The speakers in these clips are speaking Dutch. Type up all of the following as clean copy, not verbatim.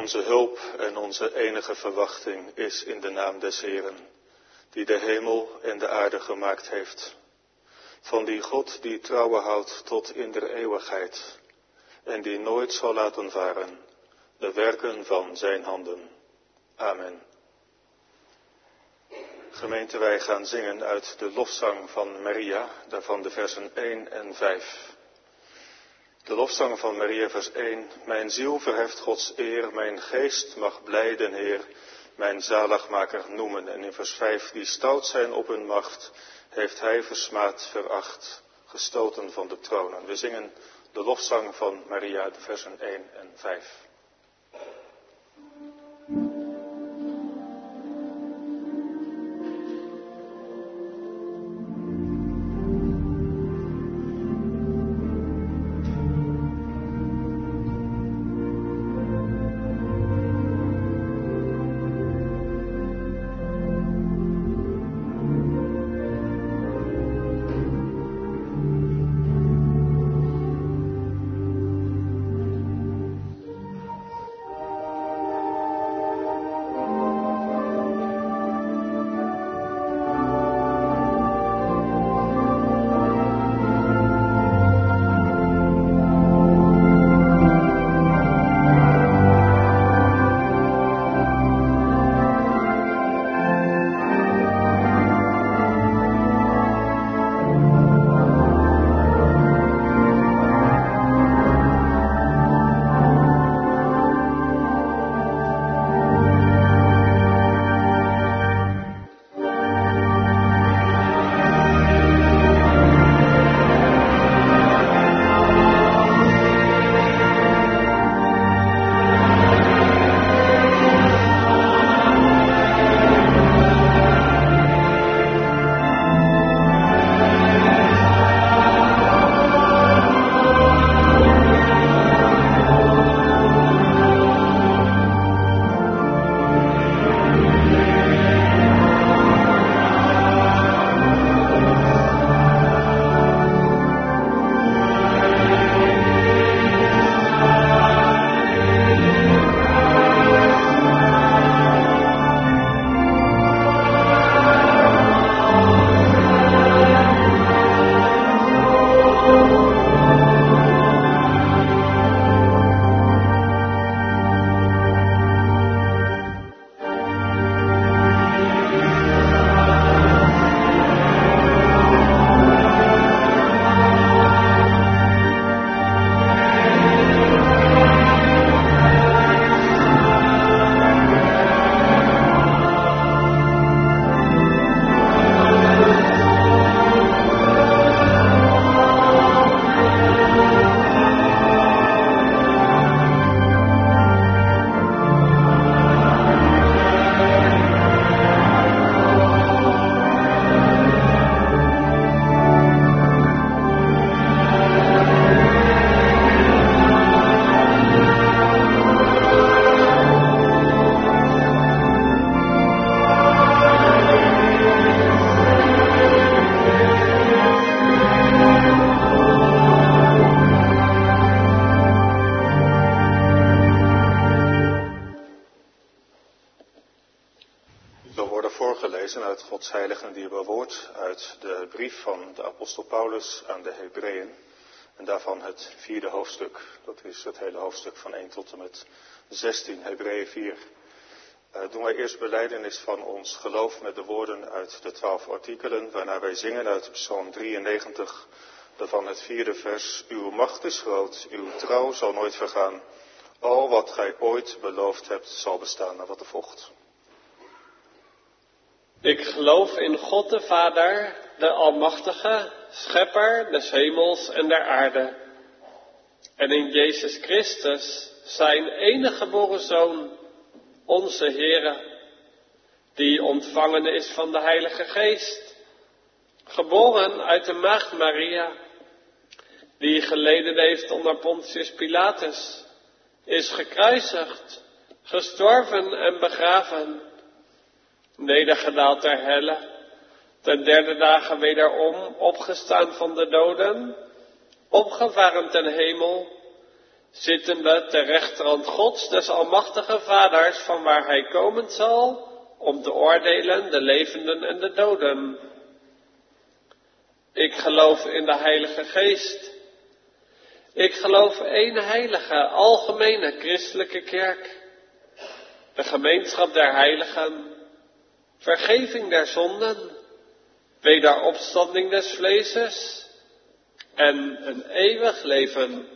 Onze hulp en onze enige verwachting is in de naam des Heeren, die de hemel en de aarde gemaakt heeft. Van die God die trouwe houdt tot in der eeuwigheid en die nooit zal laten varen de werken van zijn handen. Amen. Gemeente, wij gaan zingen uit de lofzang van Maria, daarvan de versen 1 en 5. De lofzang van Maria, vers 1. Mijn ziel verheft Gods eer, mijn geest mag blijden, Heer, mijn zaligmaker noemen. En in vers 5, die stout zijn op hun macht, heeft hij versmaad, veracht, gestoten van de tronen. We zingen de lofzang van Maria, de versen 1 en 5. Uit Gods heilige en dierbare woord, uit de brief van de apostel Paulus aan de Hebreeën. En daarvan het 4e hoofdstuk. Dat is het hele hoofdstuk van 1 tot en met 16, Hebreeën 4. Doen wij eerst belijdenis van ons geloof met de woorden uit de 12 artikelen, waarna wij zingen uit Psalm 93, daarvan het 4e vers. Uw macht is groot, uw trouw zal nooit vergaan. Al wat gij ooit beloofd hebt zal bestaan. Nou, wat er volgt. Ik geloof in God de Vader, de Almachtige, Schepper des hemels en der aarde. En in Jezus Christus, zijn enige geboren Zoon, onze Heere, die ontvangen is van de Heilige Geest, geboren uit de maagd Maria, die geleden heeft onder Pontius Pilatus, is gekruisigd, gestorven en begraven, nedergedaald ter helle, ten derde dagen wederom opgestaan van de doden, opgevaren ten hemel, zittende ter rechterhand Gods, des almachtige Vaders, van waar hij komen zal, om te oordelen de levenden en de doden. Ik geloof in de Heilige Geest. Ik geloof één heilige, algemene, christelijke kerk. De gemeenschap der heiligen, vergeving der zonden, wederopstanding des vleeses en een eeuwig leven.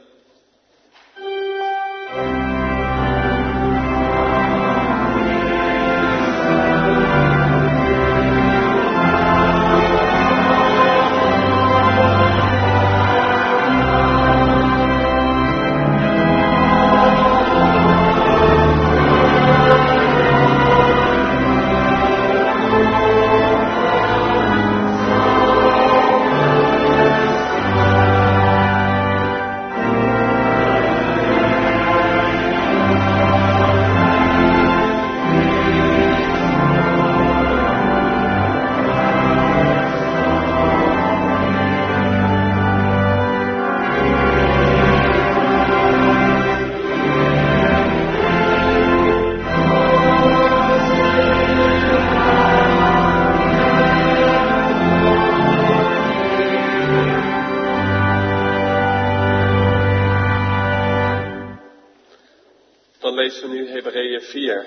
Lezen we nu Hebreeën 4.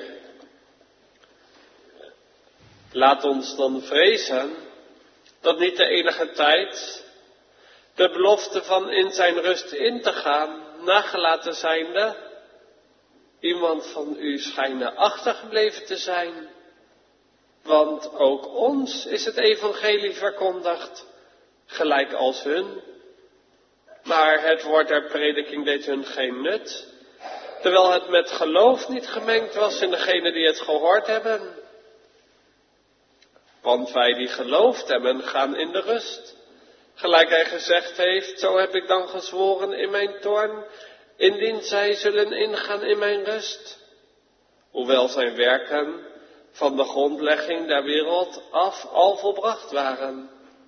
Laat ons dan vrezen dat niet de enige tijd de belofte van in zijn rust in te gaan, nagelaten zijnde, iemand van u schijnen achtergebleven te zijn. Want ook ons is het evangelie verkondigd, gelijk als hun. Maar het woord der prediking deed hun geen nut, terwijl het met geloof niet gemengd was in degenen die het gehoord hebben. Want wij die geloofd hebben, gaan in de rust. Gelijk hij gezegd heeft, zo heb ik dan gezworen in mijn toorn, indien zij zullen ingaan in mijn rust. Hoewel zijn werken van de grondlegging der wereld af al volbracht waren.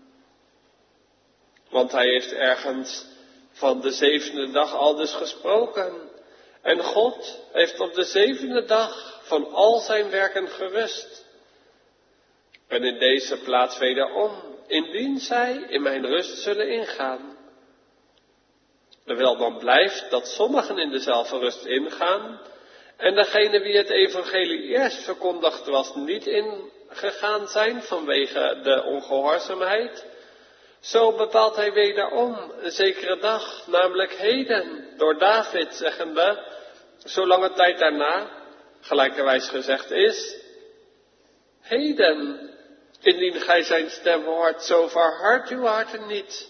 Want hij heeft ergens van de zevende dag al dus gesproken. En God heeft op de zevende dag van al zijn werken gerust. En in deze plaats wederom, indien zij in mijn rust zullen ingaan. Terwijl dan blijft dat sommigen in dezelfde rust ingaan, en degene wie het evangelie eerst verkondigd was niet ingegaan zijn vanwege de ongehoorzaamheid. Zo bepaalt hij wederom een zekere dag, namelijk heden, door David, zeggende, zolange tijd daarna, gelijkerwijs gezegd is, heden, indien gij zijn stem hoort, zo verhard uw harten niet.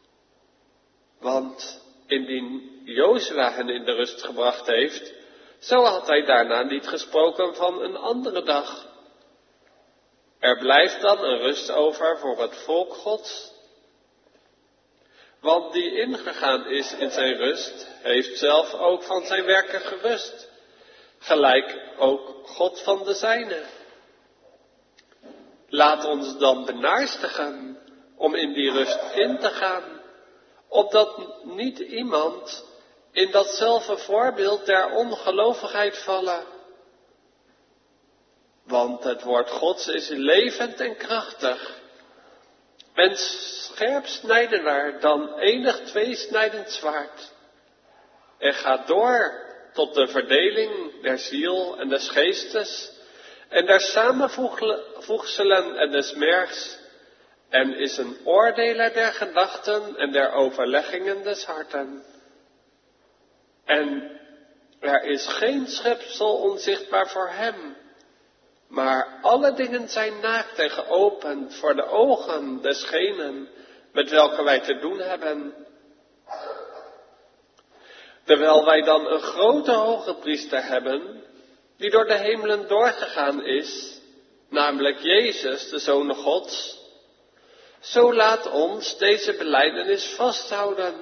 Want indien Jozua hen in de rust gebracht heeft, zo had hij daarna niet gesproken van een andere dag. Er blijft dan een rust over voor het volk Gods. Want die ingegaan is in zijn rust, heeft zelf ook van zijn werken gerust. Gelijk ook God van de zijne. Laat ons dan benaarstigen om in die rust in te gaan, opdat niet iemand in datzelfde voorbeeld der ongelovigheid vallen. Want het woord Gods is levend en krachtig, en scherpsnijdender dan enig tweesnijdend zwaard. En gaat door tot de verdeling der ziel en des geestes, en der samenvoegselen en des mergs, en is een oordeler der gedachten en der overleggingen des harten. En er is geen schepsel onzichtbaar voor hem, maar alle dingen zijn naakt en geopend voor de ogen desgenen met welke wij te doen hebben. Terwijl wij dan een grote hoge priester hebben, die door de hemelen doorgegaan is, namelijk Jezus, de Zoon Gods, zo laat ons deze belijdenis vasthouden.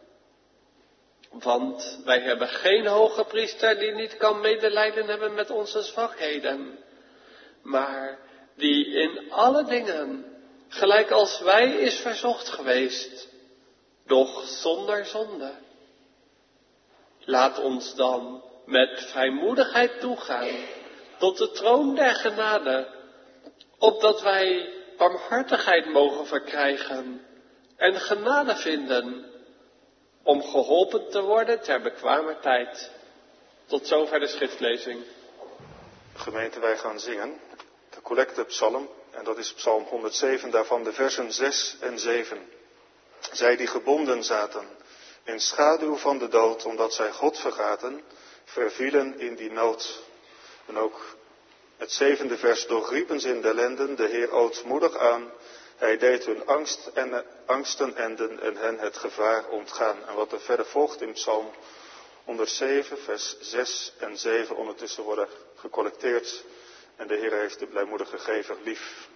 Want wij hebben geen hoge priester die niet kan medelijden hebben met onze zwakheden, maar die in alle dingen, gelijk als wij, is verzocht geweest, doch zonder zonde. Laat ons dan met vrijmoedigheid toegaan tot de troon der genade, opdat wij barmhartigheid mogen verkrijgen en genade vinden, om geholpen te worden ter bekwamer tijd. Tot zover de schriftlezing. Gemeente, wij gaan zingen de collectepsalm, en dat is psalm 107, daarvan de versen 6 en 7. Zij die gebonden zaten in schaduw van de dood, omdat zij God vergaten, vervielen in die nood. En ook het 7e vers, doorriepen ze in de ellenden de Heer ootmoedig aan. Hij deed hun angsten enden en hen het gevaar ontgaan. En wat er verder volgt in psalm 107, vers 6 en 7 ondertussen worden gecollecteerd. En de Heer heeft de blijmoedige gever lief.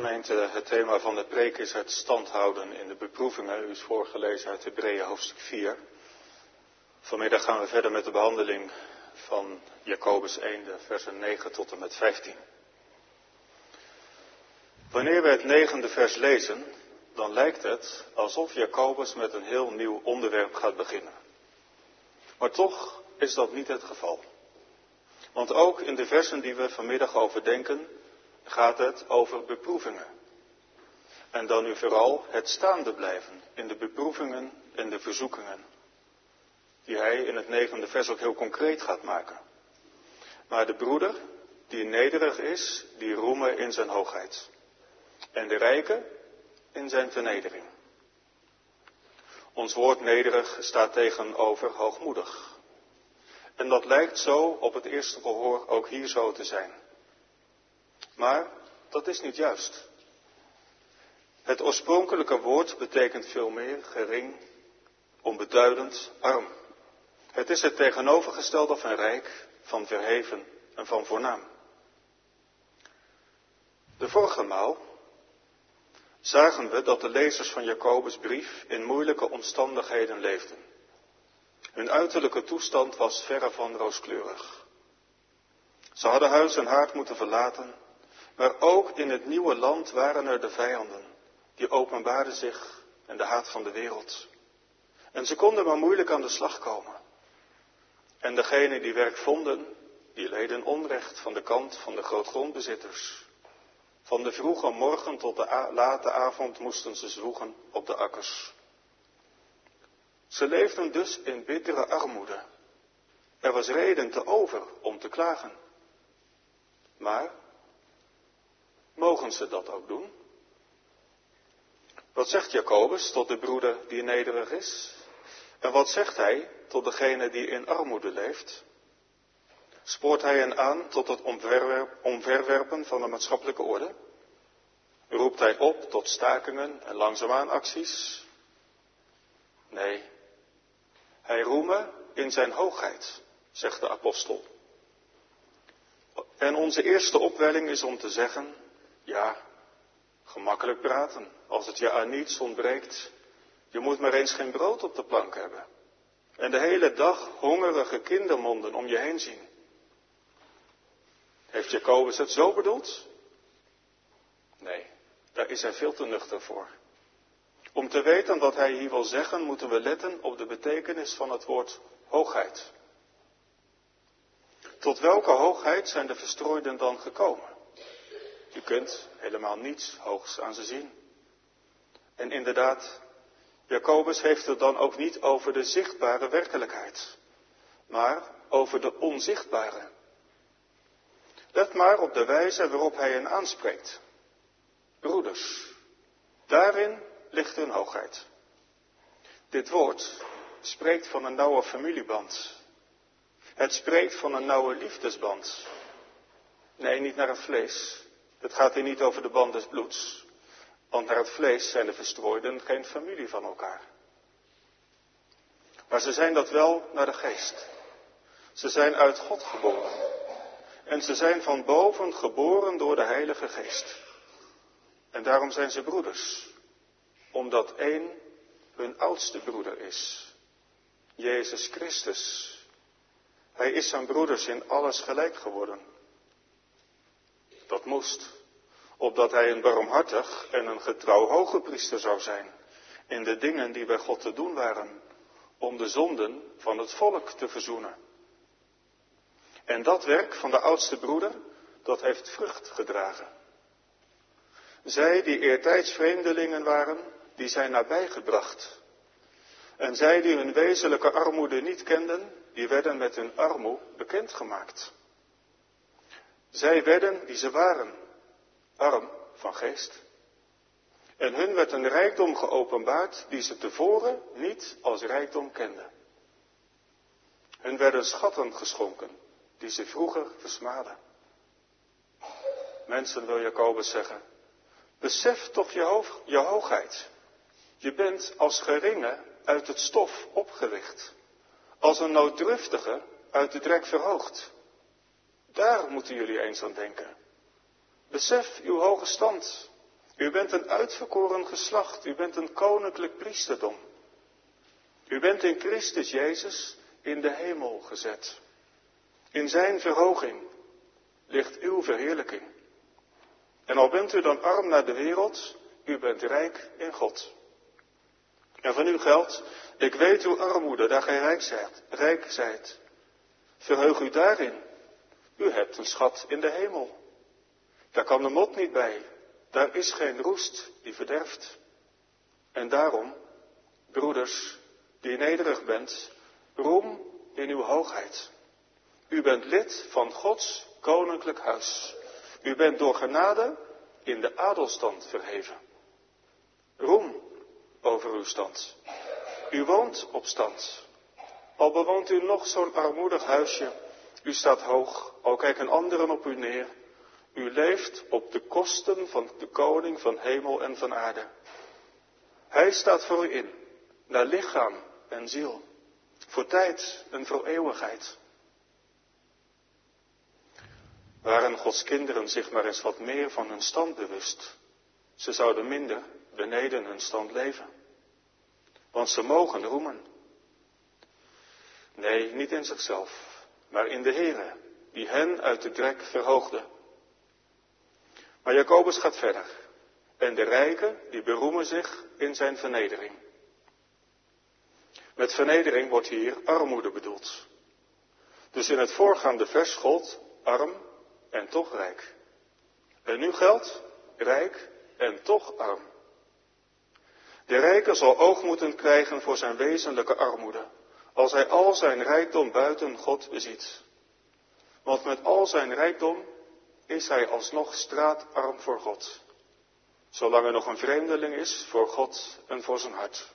Gemeente, het thema van de preek is het standhouden in de beproevingen. U is voorgelezen uit Hebreeën hoofdstuk 4. Vanmiddag gaan we verder met de behandeling van Jacobus 1, de versen 9 tot en met 15. Wanneer we het 9e vers lezen, dan lijkt het alsof Jacobus met een heel nieuw onderwerp gaat beginnen. Maar toch is dat niet het geval. Want ook in de versen die we vanmiddag overdenken, gaat het over beproevingen. En dan nu vooral het staande blijven in de beproevingen en de verzoekingen. Die hij in het 9e vers ook heel concreet gaat maken. Maar de broeder, die nederig is, die roemen in zijn hoogheid. En de rijke in zijn vernedering. Ons woord nederig staat tegenover hoogmoedig. En dat lijkt zo op het eerste gehoor ook hier zo te zijn. Maar dat is niet juist. Het oorspronkelijke woord betekent veel meer gering, onbeduidend, arm. Het is het tegenovergestelde van rijk, van verheven en van voornaam. De vorige maal zagen we dat de lezers van Jacobus' brief in moeilijke omstandigheden leefden. Hun uiterlijke toestand was verre van rooskleurig. Ze hadden huis en haard moeten verlaten, maar ook in het nieuwe land waren er de vijanden, die openbaarden zich en de haat van de wereld. En ze konden maar moeilijk aan de slag komen. En degenen die werk vonden, die leden onrecht van de kant van de grootgrondbezitters. Van de vroege morgen tot de late avond moesten ze zwoegen op de akkers. Ze leefden dus in bittere armoede. Er was reden te over om te klagen. Maar, mogen ze dat ook doen? Wat zegt Jacobus tot de broeder die nederig is? En wat zegt hij tot degene die in armoede leeft? Spoort hij hen aan tot het omverwerpen van de maatschappelijke orde? Roept hij op tot stakingen en langzaamaan acties? Nee, hij roemen in zijn hoogheid, zegt de apostel. En onze eerste opwelling is om te zeggen, ja, gemakkelijk praten. Als het je aan niets ontbreekt, je moet maar eens geen brood op de plank hebben. En de hele dag hongerige kindermonden om je heen zien. Heeft Jacobus het zo bedoeld? Nee, daar is hij veel te nuchter voor. Om te weten wat hij hier wil zeggen, moeten we letten op de betekenis van het woord hoogheid. Tot welke hoogheid zijn de verstrooiden dan gekomen? Je kunt helemaal niets hoogs aan ze zien. En inderdaad, Jacobus heeft het dan ook niet over de zichtbare werkelijkheid, maar over de onzichtbare. Let maar op de wijze waarop hij hen aanspreekt. Broeders, daarin ligt hun hoogheid. Dit woord spreekt van een nauwe familieband. Het spreekt van een nauwe liefdesband. Nee, niet naar het vlees. Het gaat hier niet over de band des bloeds. Want naar het vlees zijn de verstrooiden geen familie van elkaar. Maar ze zijn dat wel naar de geest. Ze zijn uit God geboren. En ze zijn van boven geboren door de Heilige Geest. En daarom zijn ze broeders. Omdat één hun oudste broeder is. Jezus Christus. Hij is zijn broeders in alles gelijk geworden. Dat moest. Opdat hij een barmhartig en een getrouw hogepriester zou zijn. In de dingen die bij God te doen waren. Om de zonden van het volk te verzoenen. En dat werk van de oudste broeder, dat heeft vrucht gedragen. Zij die eertijds vreemdelingen waren, die zijn nabijgebracht. En zij die hun wezenlijke armoede niet kenden, die werden met hun armoe bekendgemaakt. Zij werden die ze waren, arm van geest. En hun werd een rijkdom geopenbaard die ze tevoren niet als rijkdom kenden. Hun werden schatten geschonken die ze vroeger versmaden. Mensen, wil Jacobus zeggen, besef toch je hoogheid. Je bent als geringe uit het stof opgericht. Als een nooddruftige uit de drek verhoogd. Daar moeten jullie eens aan denken. Besef uw hoge stand. U bent een uitverkoren geslacht, u bent een koninklijk priesterdom. U bent in Christus Jezus in de hemel gezet. In zijn verhoging ligt uw verheerlijking. En al bent u dan arm naar de wereld, u bent rijk in God. En van u geldt, ik weet uw armoede, daar gij rijk zijt. Verheug u daarin. U hebt een schat in de hemel. Daar kan de mot niet bij. Daar is geen roest die verderft. En daarom, broeders, die nederig bent, roem in uw hoogheid. U bent lid van Gods koninklijk huis. U bent door genade in de adelstand verheven. Roem over uw stand. U woont op stand. Al bewoont u nog zo'n armoedig huisje, u staat hoog, al kijken anderen op u neer. U leeft op de kosten van de koning van hemel en van aarde. Hij staat voor u in, naar lichaam en ziel, voor tijd en voor eeuwigheid. Waren Gods kinderen zich maar eens wat meer van hun stand bewust, ze zouden minder beneden hun stand leven. Want ze mogen roemen. Nee, niet in zichzelf, maar in de Heere, die hen uit de drek verhoogde. Maar Jacobus gaat verder. En de rijken, die beroemen zich in zijn vernedering. Met vernedering wordt hier armoede bedoeld. Dus in het voorgaande vers gold arm en toch rijk. En nu geldt rijk en toch arm. De rijke zal oog moeten krijgen voor zijn wezenlijke armoede, als hij al zijn rijkdom buiten God beziet. Want met al zijn rijkdom is hij alsnog straatarm voor God, zolang hij nog een vreemdeling is voor God en voor zijn hart.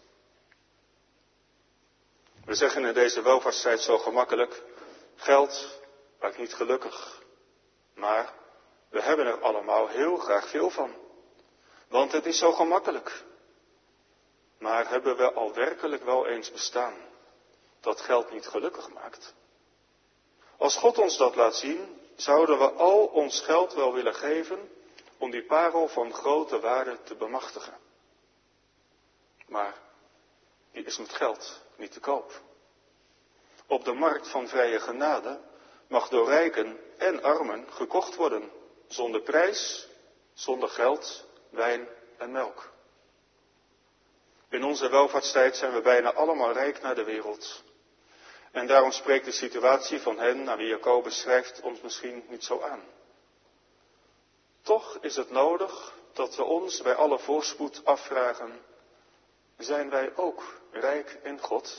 We zeggen in deze welvaartstijd zo gemakkelijk, geld maakt niet gelukkig. Maar we hebben er allemaal heel graag veel van, want het is zo gemakkelijk. Maar hebben we al werkelijk wel eens bestaan dat geld niet gelukkig maakt? Als God ons dat laat zien, zouden we al ons geld wel willen geven om die parel van grote waarde te bemachtigen. Maar die is met geld niet te koop. Op de markt van vrije genade mag door rijken en armen gekocht worden, zonder prijs, zonder geld, wijn en melk. In onze welvaartstijd zijn we bijna allemaal rijk naar de wereld. En daarom spreekt de situatie van hen, naar wie Jacobus schrijft, ons misschien niet zo aan. Toch is het nodig dat we ons bij alle voorspoed afvragen, zijn wij ook rijk in God?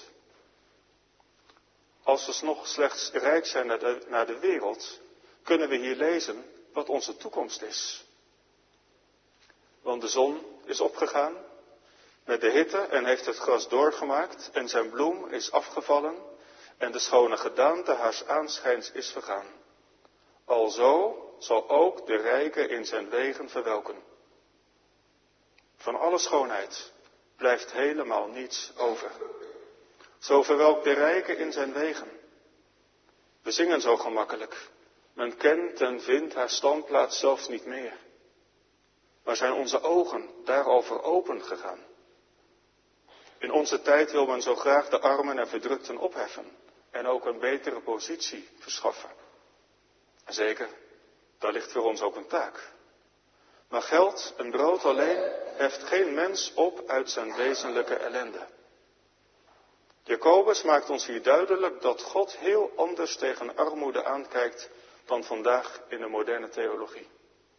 Als we nog slechts rijk zijn naar de wereld, kunnen we hier lezen wat onze toekomst is. Want de zon is opgegaan met de hitte en heeft het gras doorgemaakt en zijn bloem is afgevallen en de schone gedaante haars aanschijns is vergaan. Alzo zal ook de rijke in zijn wegen verwelken. Van alle schoonheid blijft helemaal niets over. Zo verwelkt de rijke in zijn wegen. We zingen zo gemakkelijk. Men kent en vindt haar standplaats zelfs niet meer. Maar zijn onze ogen daarover open gegaan? In onze tijd wil men zo graag de armen en verdrukten opheffen en ook een betere positie verschaffen. Zeker, daar ligt voor ons ook een taak. Maar geld en brood alleen heft geen mens op uit zijn wezenlijke ellende. Jacobus maakt ons hier duidelijk dat God heel anders tegen armoede aankijkt dan vandaag in de moderne theologie.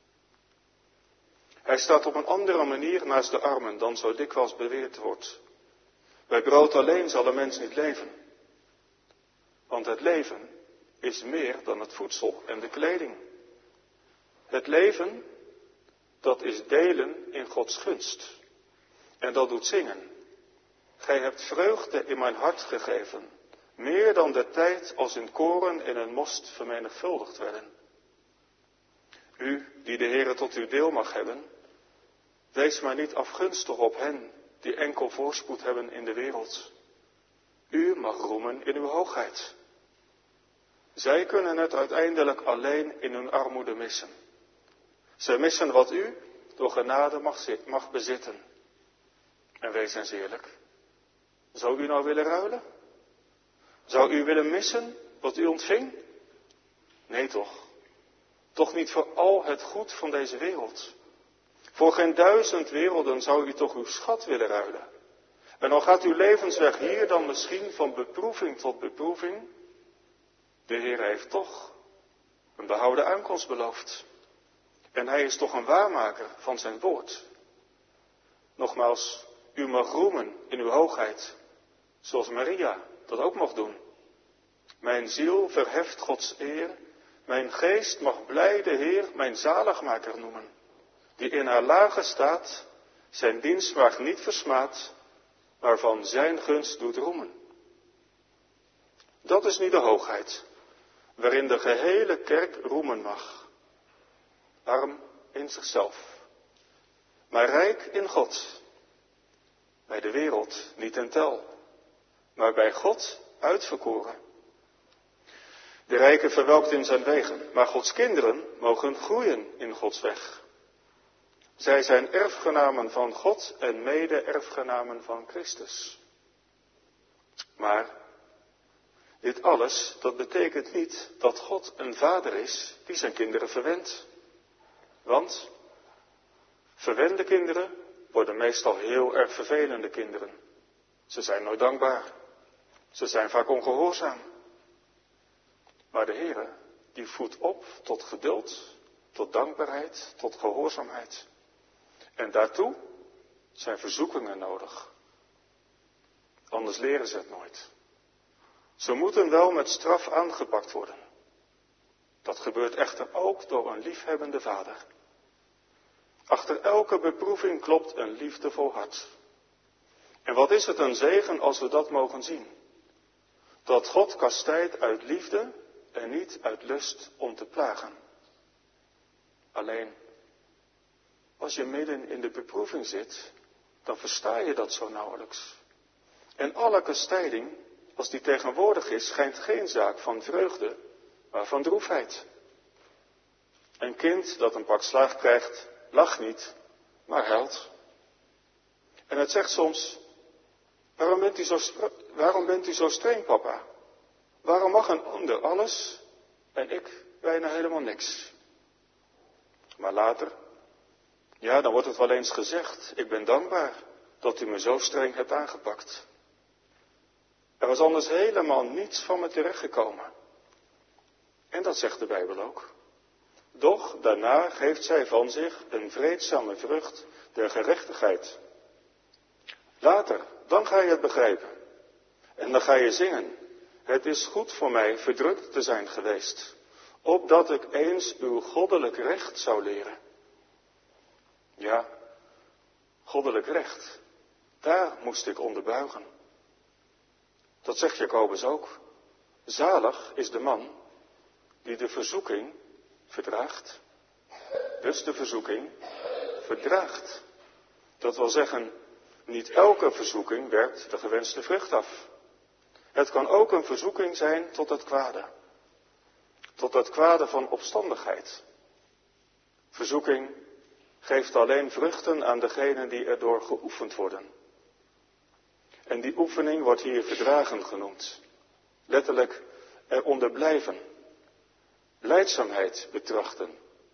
Hij staat op een andere manier naast de armen dan zo dikwijls beweerd wordt. Bij brood alleen zal de mens niet leven. Want het leven is meer dan het voedsel en de kleding. Het leven, dat is delen in Gods gunst. En dat doet zingen. Gij hebt vreugde in mijn hart gegeven, meer dan de tijd als in koren in een most vermenigvuldigd werden. U, die de Heere tot uw deel mag hebben, wees maar niet afgunstig op hen die enkel voorspoed hebben in de wereld. U mag roemen in uw hoogheid. Zij kunnen het uiteindelijk alleen in hun armoede missen. Zij missen wat u, door genade mag bezitten. En wees eens eerlijk. Zou u nou willen ruilen? Zou u willen missen wat u ontving? Nee toch? Toch niet voor al het goed van deze wereld. Voor geen 1000 werelden zou u toch uw schat willen ruilen. En dan gaat uw levensweg hier dan misschien van beproeving tot beproeving. De Heer heeft toch een behouden aankomst beloofd. En hij is toch een waarmaker van zijn woord. Nogmaals, u mag roemen in uw hoogheid, zoals Maria dat ook mocht doen. Mijn ziel verheft Gods eer, mijn geest mag blij de Heer mijn zaligmaker noemen. Die in haar lage staat, zijn dienstmaagd niet versmaadt, maar van zijn gunst doet roemen. Dat is nu de hoogheid, waarin de gehele kerk roemen mag. Arm in zichzelf, maar rijk in God. Bij de wereld niet in tel, maar bij God uitverkoren. De rijke verwelkt in zijn wegen, maar Gods kinderen mogen groeien in Gods weg. Zij zijn erfgenamen van God en mede-erfgenamen van Christus. Maar dit alles, dat betekent niet dat God een vader is die zijn kinderen verwendt. Want verwende kinderen worden meestal heel erg vervelende kinderen. Ze zijn nooit dankbaar. Ze zijn vaak ongehoorzaam. Maar de Heere, die voedt op tot geduld, tot dankbaarheid, tot gehoorzaamheid. En daartoe zijn verzoekingen nodig. Anders leren ze het nooit. Ze moeten wel met straf aangepakt worden. Dat gebeurt echter ook door een liefhebbende vader. Achter elke beproeving klopt een liefdevol hart. En wat is het een zegen als we dat mogen zien? Dat God kastijdt uit liefde en niet uit lust om te plagen. Alleen, als je midden in de beproeving zit, dan versta je dat zo nauwelijks. En alle kastijding, als die tegenwoordig is, schijnt geen zaak van vreugde, maar van droefheid. Een kind dat een pak slaag krijgt, lacht niet, maar huilt. En het zegt soms, waarom bent u zo streng, papa? Waarom mag een ander alles en ik bijna helemaal niks? Maar later, ja, dan wordt het wel eens gezegd, ik ben dankbaar dat u me zo streng hebt aangepakt. Er was anders helemaal niets van me terechtgekomen. En dat zegt de Bijbel ook. Doch daarna geeft zij van zich een vreedzame vrucht der gerechtigheid. Later, dan ga je het begrijpen. En dan ga je zingen. Het is goed voor mij verdrukt te zijn geweest, opdat ik eens uw goddelijk recht zou leren. Ja, goddelijk recht, daar moest ik onder buigen. Dat zegt Jacobus ook. Zalig is de man die de verzoeking verdraagt. Dus de verzoeking verdraagt. Dat wil zeggen, niet elke verzoeking werpt de gewenste vrucht af. Het kan ook een verzoeking zijn tot het kwade. Tot het kwade van opstandigheid. Verzoeking geeft alleen vruchten aan degenen die erdoor geoefend worden. En die oefening wordt hier verdragen genoemd. Letterlijk eronder blijven. Lijdzaamheid betrachten.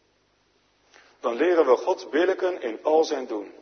Dan leren we God billijken in al zijn doen.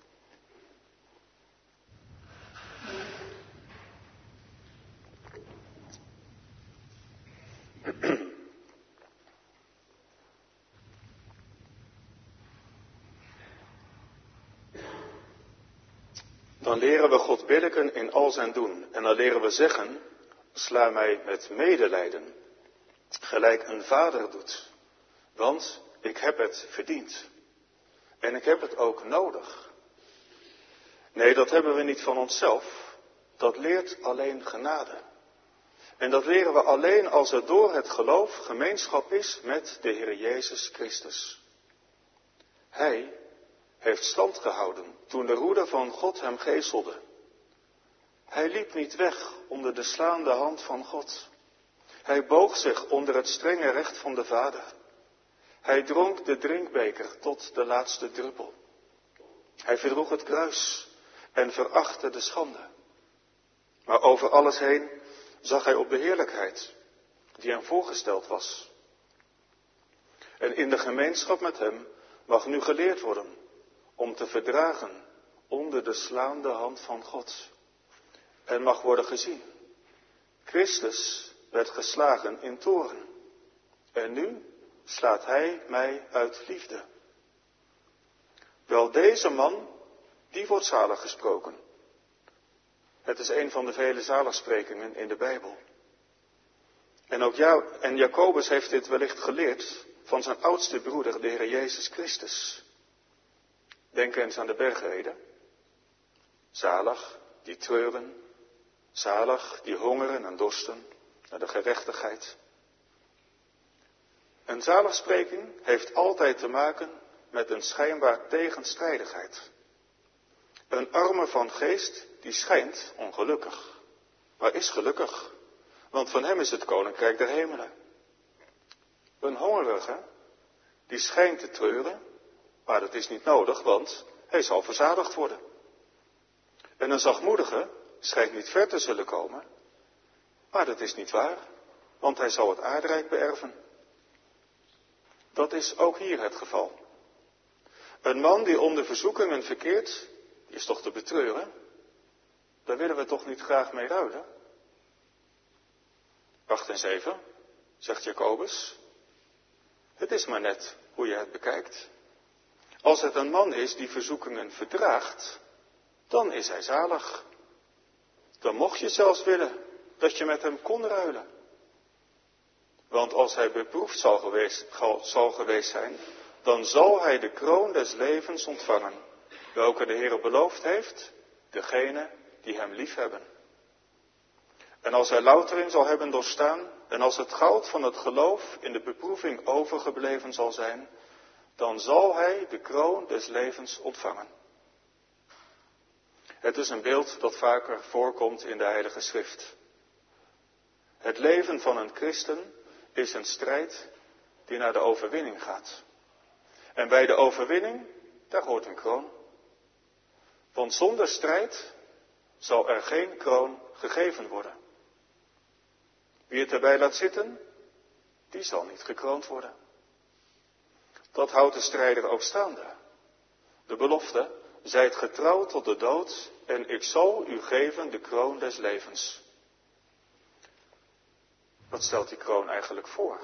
Dan leren we God billijken in al zijn doen. En dan leren we zeggen, sla mij met medelijden, gelijk een vader doet. Want ik heb het verdiend. En ik heb het ook nodig. Nee, dat hebben we niet van onszelf. Dat leert alleen genade. En dat leren we alleen als er door het geloof gemeenschap is met de Heer Jezus Christus. Hij heeft stand gehouden toen de roede van God hem geeselde. Hij liep niet weg onder de slaande hand van God. Hij boog zich onder het strenge recht van de Vader. Hij dronk de drinkbeker tot de laatste druppel. Hij verdroeg het kruis en verachtte de schande. Maar over alles heen zag hij op de heerlijkheid die hem voorgesteld was. En in de gemeenschap met hem mag nu geleerd worden om te verdragen onder de slaande hand van God. En mag worden gezien. Christus werd geslagen in toorn. En nu slaat hij mij uit liefde. Wel, deze man, die wordt zalig gesproken. Het is een van de vele zaligsprekingen in de Bijbel. En Jacobus heeft dit wellicht geleerd van zijn oudste broeder, de Heer Jezus Christus. Denk eens aan de bergreden. Zalig die treuren, zalig die hongeren en dorsten naar de gerechtigheid. Een zaligspreking heeft altijd te maken met een schijnbaar tegenstrijdigheid. Een arme van geest die schijnt ongelukkig, maar is gelukkig, want van hem is het koninkrijk der hemelen. Een hongerige die schijnt te treuren, maar dat is niet nodig, want hij zal verzadigd worden. En een zachtmoedige schijnt niet ver te zullen komen, maar dat is niet waar, want hij zal het aardrijk beërven. Dat is ook hier het geval. Een man die onder verzoekingen verkeert, die is toch te betreuren? Daar willen we toch niet graag mee ruilen? 8 en 7, zegt Jacobus. Het is maar net hoe je het bekijkt. Als het een man is die verzoekingen verdraagt, dan is hij zalig. Dan mocht je zelfs willen dat je met hem kon ruilen. Want als hij beproefd zal geweest zijn, dan zal hij de kroon des levens ontvangen, welke de Heer beloofd heeft, degene die hem liefhebben. En als hij loutering zal hebben doorstaan, en als het goud van het geloof in de beproeving overgebleven zal zijn, dan zal hij de kroon des levens ontvangen. Het is een beeld dat vaker voorkomt in de Heilige Schrift. Het leven van een christen is een strijd die naar de overwinning gaat. En bij de overwinning, daar hoort een kroon. Want zonder strijd zal er geen kroon gegeven worden. Wie het erbij laat zitten, die zal niet gekroond worden. Dat houdt de strijder ook staande. De belofte, zijt getrouw tot de dood en ik zal u geven de kroon des levens. Wat stelt die kroon eigenlijk voor?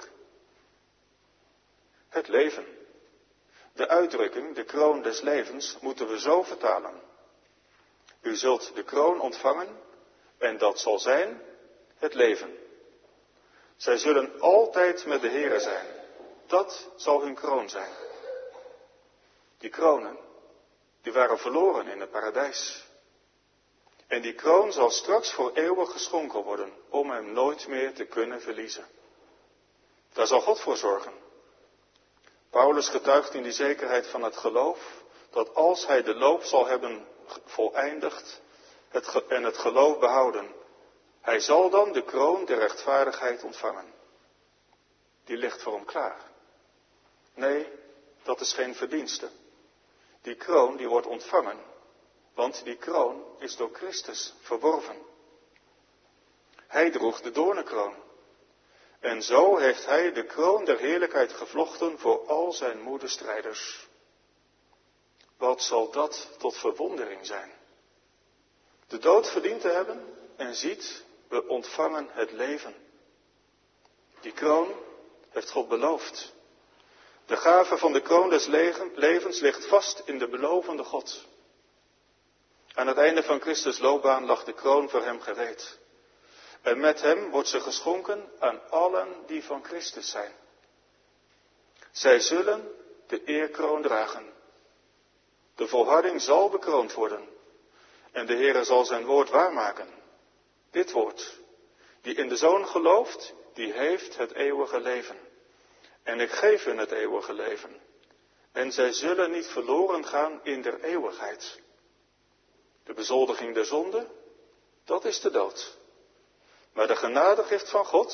Het leven. De uitdrukking, de kroon des levens, moeten we zo vertalen. U zult de kroon ontvangen en dat zal zijn het leven. Zij zullen altijd met de Heere zijn. Dat zal hun kroon zijn. Die kronen, die waren verloren in het paradijs. En die kroon zal straks voor eeuwig geschonken worden, om hem nooit meer te kunnen verliezen. Daar zal God voor zorgen. Paulus getuigt in die zekerheid van het geloof, dat als hij de loop zal hebben voleindigd en het geloof behouden, hij zal dan de kroon der rechtvaardigheid ontvangen. Die ligt voor hem klaar. Nee, dat is geen verdienste. Die kroon die wordt ontvangen, want die kroon is door Christus verworven. Hij droeg de doornenkroon. En zo heeft hij de kroon der heerlijkheid gevlochten voor al zijn moederstrijders. Wat zal dat tot verwondering zijn? De dood verdiend te hebben en ziet, we ontvangen het leven. Die kroon heeft God beloofd. De gave van de kroon des levens ligt vast in de belovende God. Aan het einde van Christus' loopbaan lag de kroon voor hem gereed. En met hem wordt ze geschonken aan allen die van Christus zijn. Zij zullen de eerkroon dragen. De volharding zal bekroond worden. En de Heere zal zijn woord waarmaken. Dit woord, die in de Zoon gelooft, die heeft het eeuwige leven. En ik geef hun het eeuwige leven. En zij zullen niet verloren gaan in der eeuwigheid. De bezoldiging der zonde, dat is de dood. Maar de genadegift van God,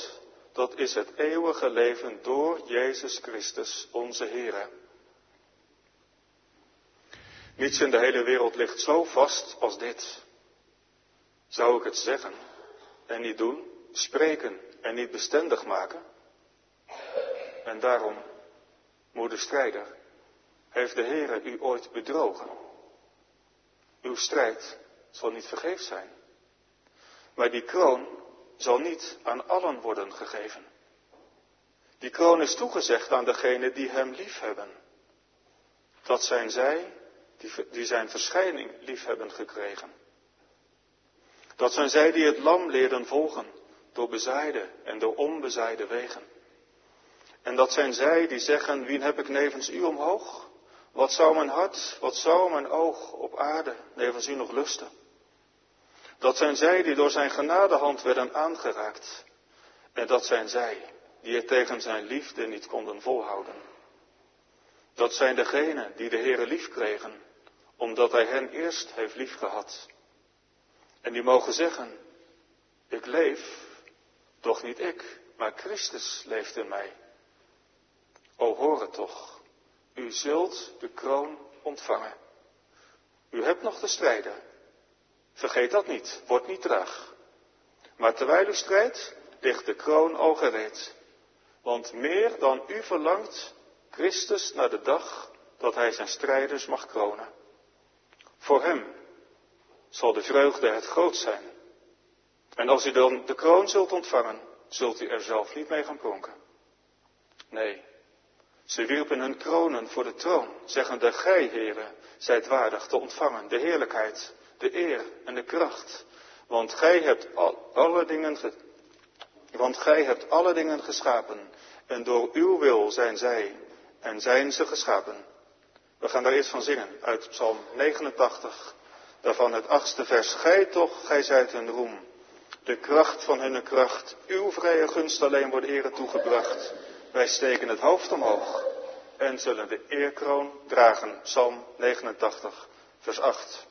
dat is het eeuwige leven door Jezus Christus, onze Heere. Niets in de hele wereld ligt zo vast als dit. Zou ik het zeggen en niet doen, spreken en niet bestendig maken? En daarom, moeder strijder, heeft de Heere u ooit bedrogen? Uw strijd zal niet vergeefs zijn. Maar die kroon zal niet aan allen worden gegeven. Die kroon is toegezegd aan degenen die hem lief hebben. Dat zijn zij die zijn verschijning lief hebben gekregen. Dat zijn zij die het lam leren volgen, door bezaaide en door onbezaaide wegen. En dat zijn zij die zeggen, wien heb ik nevens u omhoog? Wat zou mijn hart, wat zou mijn oog op aarde nevens u nog lusten? Dat zijn zij die door zijn genadehand werden aangeraakt. En dat zijn zij die het tegen zijn liefde niet konden volhouden. Dat zijn degenen die de Heere lief kregen, omdat hij hen eerst heeft liefgehad. En die mogen zeggen, ik leef, doch niet ik, maar Christus leeft in mij. O hoor het toch, u zult de kroon ontvangen. U hebt nog te strijden. Vergeet dat niet, word niet traag. Maar terwijl u strijdt, ligt de kroon al gereed. Want meer dan u verlangt Christus naar de dag dat hij zijn strijders mag kronen. Voor hem zal de vreugde het groot zijn. En als u dan de kroon zult ontvangen, zult u er zelf niet mee gaan pronken. Nee, ze wierpen hun kronen voor de troon, zeggende, gij, Heere, zijt waardig te ontvangen de heerlijkheid, de eer en de kracht. Want gij hebt alle dingen geschapen, en door uw wil zijn zij en zijn ze geschapen. We gaan daar eerst van zingen, uit Psalm 89, daarvan het 8e vers. Gij toch, gij zijt hun roem, de kracht van hunne kracht, uw vrije gunst alleen wordt ere toegebracht. Wij steken het hoofd omhoog en zullen de eerkroon dragen. Psalm 89, vers 8.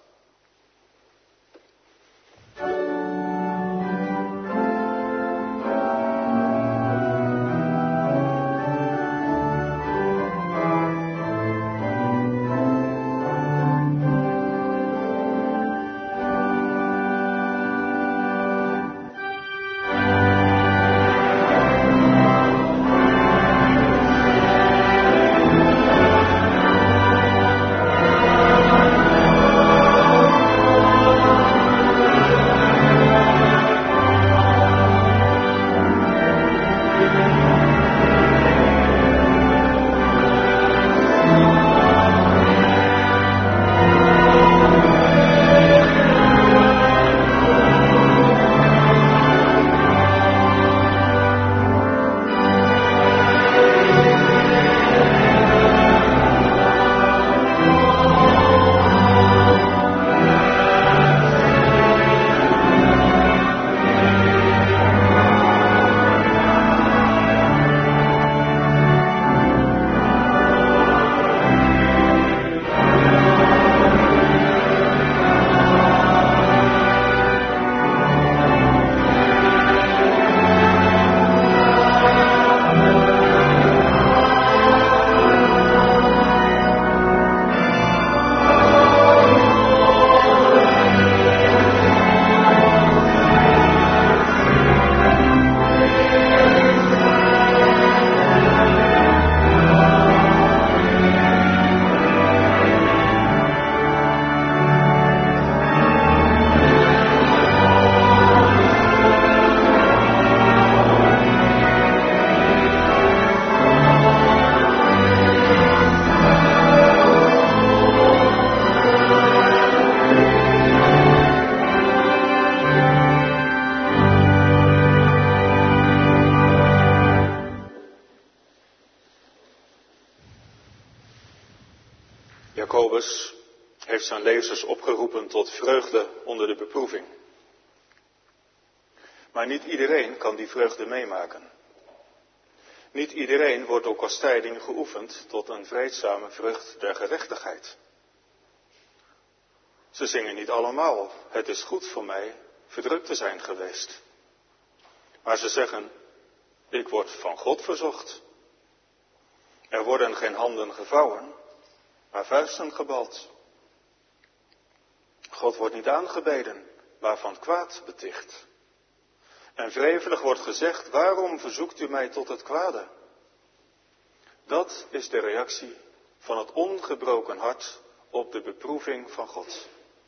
Jacobus heeft zijn lezers opgeroepen tot vreugde onder de beproeving. Maar niet iedereen kan die vreugde meemaken. Niet iedereen wordt door kastijding geoefend tot een vreedzame vrucht der gerechtigheid. Ze zingen niet allemaal, het is goed voor mij verdrukt te zijn geweest. Maar ze zeggen, Ik word van God verzocht. Er worden geen handen gevouwen, maar vuisten gebald. God wordt niet aangebeden, maar van kwaad beticht. En wrevelig wordt gezegd, waarom verzoekt u mij tot het kwade? Dat is de reactie van het ongebroken hart op de beproeving van God.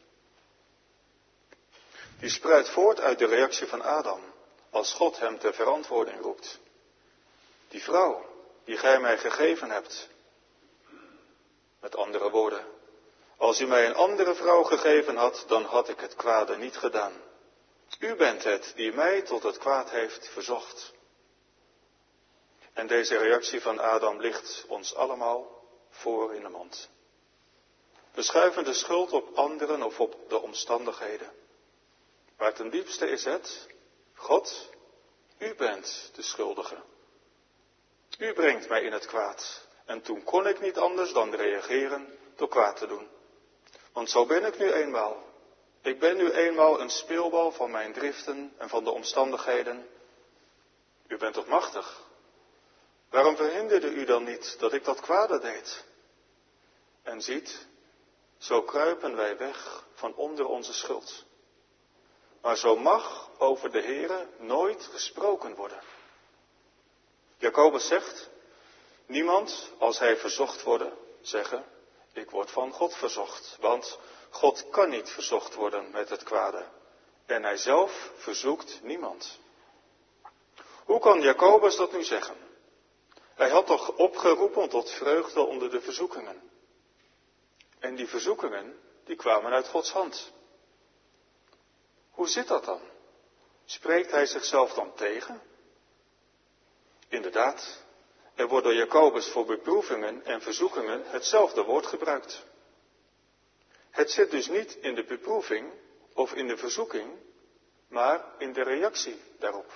Die spruit voort uit de reactie van Adam, als God hem ter verantwoording roept. Die vrouw die gij mij gegeven hebt. Met andere woorden, als u mij een andere vrouw gegeven had, dan had ik het kwade niet gedaan. U bent het die mij tot het kwaad heeft verzocht. En deze reactie van Adam ligt ons allemaal voor in de mond. We schuiven de schuld op anderen of op de omstandigheden. Maar ten diepste is het, God, u bent de schuldige. U brengt mij in het kwaad. En toen kon ik niet anders dan reageren door kwaad te doen. Want zo ben ik nu eenmaal. Ik ben nu eenmaal een speelbal van mijn driften en van de omstandigheden. U bent toch machtig? Waarom verhinderde u dan niet dat ik dat kwade deed? En ziet, zo kruipen wij weg van onder onze schuld. Maar zo mag over de Heere nooit gesproken worden. Jacobus zegt, niemand, als hij verzocht worden, zeggen, ik word van God verzocht. Want God kan niet verzocht worden met het kwade. En hij zelf verzoekt niemand. Hoe kan Jacobus dat nu zeggen? Hij had toch opgeroepen tot vreugde onder de verzoekingen. En die verzoekingen, die kwamen uit Gods hand. Hoe zit dat dan? Spreekt hij zichzelf dan tegen? Inderdaad, er wordt door Jacobus voor beproevingen en verzoekingen hetzelfde woord gebruikt. Het zit dus niet in de beproeving of in de verzoeking, maar in de reactie daarop.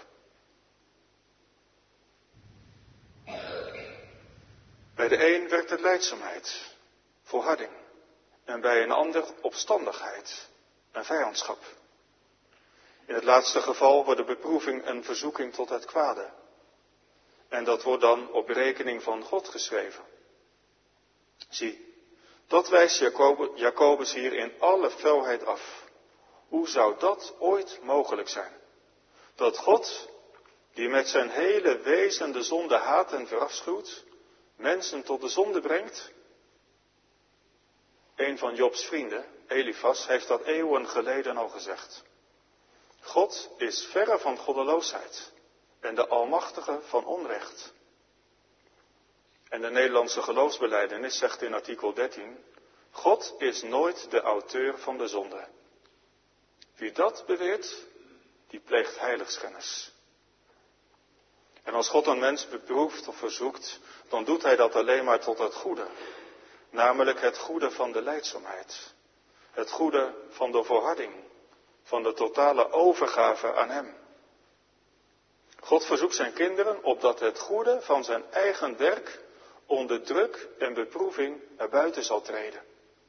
Bij de een werkt het lijdzaamheid, volharding, en bij een ander opstandigheid en vijandschap. In het laatste geval wordt de beproeving een verzoeking tot het kwade. En dat wordt dan op rekening van God geschreven. Zie, dat wijst Jacobus hier in alle felheid af. Hoe zou dat ooit mogelijk zijn? Dat God, die met zijn hele wezen de zonde haat en verafschuwt, mensen tot de zonde brengt? Een van Jobs vrienden, Elifas, heeft dat eeuwen geleden al gezegd. God is verre van goddeloosheid en de Almachtige van onrecht. En de Nederlandse geloofsbelijdenis zegt in artikel 13, God is nooit de auteur van de zonde. Wie dat beweert, die pleegt heiligschennis. En als God een mens beproeft of verzoekt, dan doet hij dat alleen maar tot het goede. Namelijk het goede van de lijdzaamheid. Het goede van de volharding. Van de totale overgave aan hem. God verzoekt zijn kinderen opdat het goede van zijn eigen werk onder druk en beproeving naar buiten zal treden.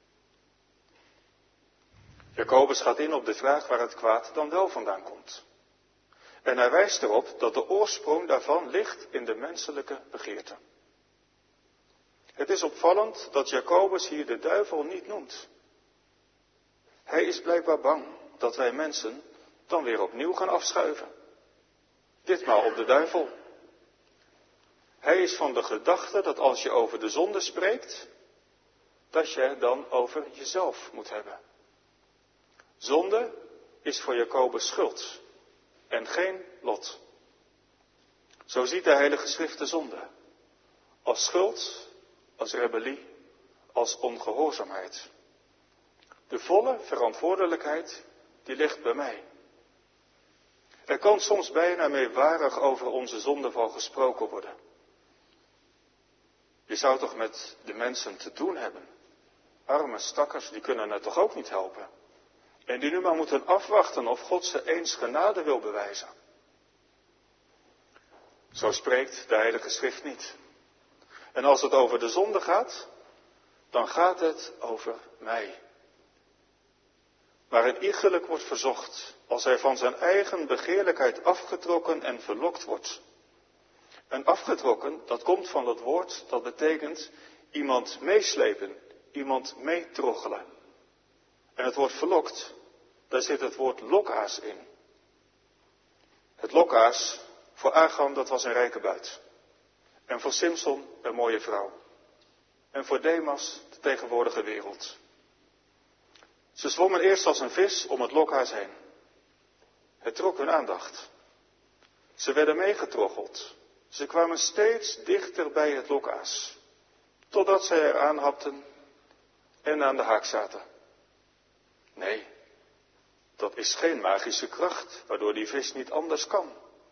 Jacobus gaat in op de vraag waar het kwaad dan wel vandaan komt. En hij wijst erop dat de oorsprong daarvan ligt in de menselijke begeerte. Het is opvallend dat Jacobus hier de duivel niet noemt. Hij is blijkbaar bang dat wij mensen dan weer opnieuw gaan afschuiven. Ditmaal op de duivel. Hij is van de gedachte dat als je over de zonde spreekt, dat je het dan over jezelf moet hebben. Zonde is voor Jacobus schuld en geen lot. Zo ziet de Heilige Schrift de zonde. Als schuld, als rebellie, als ongehoorzaamheid. De volle verantwoordelijkheid, die ligt bij mij. Er kan soms bijna meewarig over onze zondeval gesproken worden. Je zou toch met de mensen te doen hebben. Arme stakkers, die kunnen het toch ook niet helpen. En die nu maar moeten afwachten of God ze eens genade wil bewijzen. Zo spreekt de Heilige Schrift niet. En als het over de zonde gaat, dan gaat het over mij. Maar een iegelijk wordt verzocht als hij van zijn eigen begeerlijkheid afgetrokken en verlokt wordt. En afgetrokken, dat komt van dat woord, dat betekent iemand meeslepen, iemand meetroggelen. En het woord verlokt, daar zit het woord lokaas in. Het lokaas, voor Agam, dat was een rijke buit. En voor Simson een mooie vrouw. En voor Demas de tegenwoordige wereld. Ze zwommen eerst als een vis om het lokaas heen. Het trok hun aandacht. Ze werden meegetroggeld. Ze kwamen steeds dichter bij het lokaas. Totdat zij eraan hapten en aan de haak zaten. Nee, dat is geen magische kracht, waardoor die vis niet anders kan.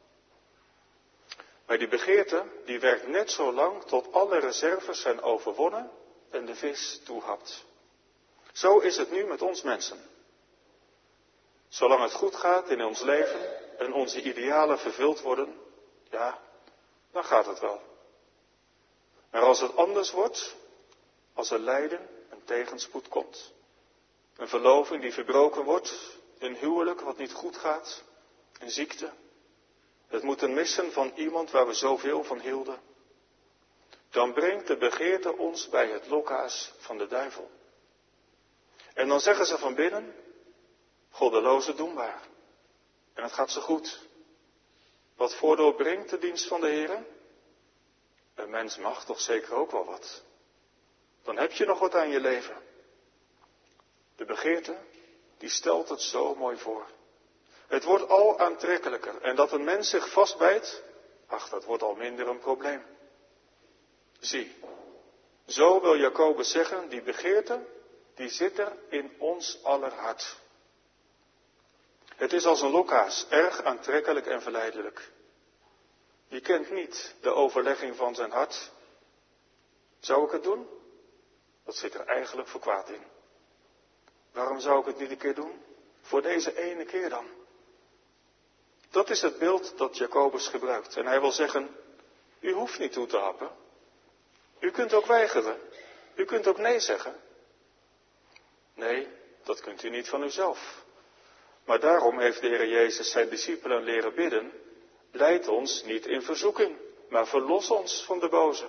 Maar die begeerte, die werkt net zo lang tot alle reserves zijn overwonnen en de vis toehapt. Zo is het nu met ons mensen. Zolang het goed gaat in ons leven en onze idealen vervuld worden, ja, dan gaat het wel. Maar als het anders wordt, als er lijden en tegenspoed komt, een verloving die verbroken wordt, een huwelijk wat niet goed gaat, een ziekte, het moeten missen van iemand waar we zoveel van hielden, dan brengt de begeerte ons bij het lokaas van de duivel. En dan zeggen ze van binnen, goddeloze doenbaar. En het gaat zo goed. Wat voordeel brengt de dienst van de Heere? Een mens mag toch zeker ook wel wat. Dan heb je nog wat aan je leven. De begeerte, die stelt het zo mooi voor. Het wordt al aantrekkelijker. En dat een mens zich vastbijt, ach, dat wordt al minder een probleem. Zie, zo wil Jacobus zeggen, die begeerte, die zit er in ons aller hart. Het is als een lokaas, erg aantrekkelijk en verleidelijk. Je kent niet de overlegging van zijn hart. Zou ik het doen? Dat zit er eigenlijk voor kwaad in. Waarom zou ik het niet een keer doen? Voor deze ene keer dan. Dat is het beeld dat Jacobus gebruikt. En hij wil zeggen, u hoeft niet toe te happen. U kunt ook weigeren. U kunt ook nee zeggen. Nee, dat kunt u niet van uzelf. Maar daarom heeft de Heer Jezus zijn discipelen leren bidden, leid ons niet in verzoeking, maar verlos ons van de boze.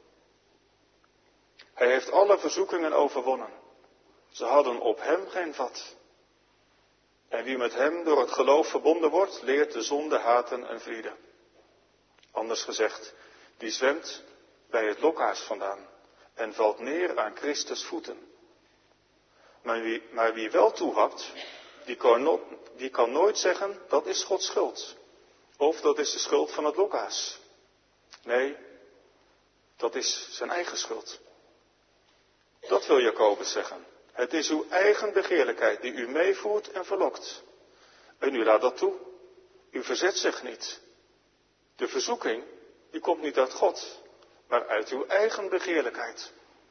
Hij heeft alle verzoekingen overwonnen. Ze hadden op hem geen vat. En wie met hem door het geloof verbonden wordt, leert de zonde haten en vlieden. Anders gezegd, die zwemt bij het lokaas vandaan en valt neer aan Christus voeten. Maar wie wel toehapt, die kan nooit zeggen, dat is Gods schuld. Of dat is de schuld van het lokaas. Nee, dat is zijn eigen schuld. Dat wil Jacobus zeggen. Het is uw eigen begeerlijkheid die u meevoert en verlokt. En u laat dat toe. U verzet zich niet. De verzoeking, die komt niet uit God, maar uit uw eigen begeerlijkheid.